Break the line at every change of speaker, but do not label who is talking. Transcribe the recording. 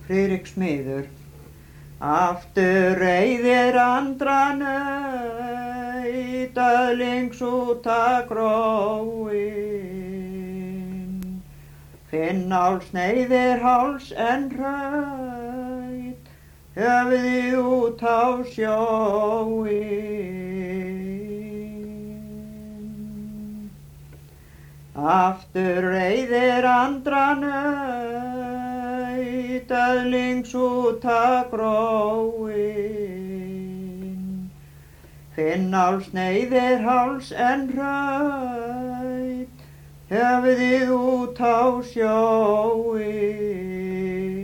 Friðrik smiður. Aftur reiðir andra naut, öðlings út að gróin. Finnál sneiðir háls en hraut, höfði út á sjóin. Aftur reiðir andra naut, öðlings út að gróin. Finnál sneiðir háls en hraut, höfði út á sjóin.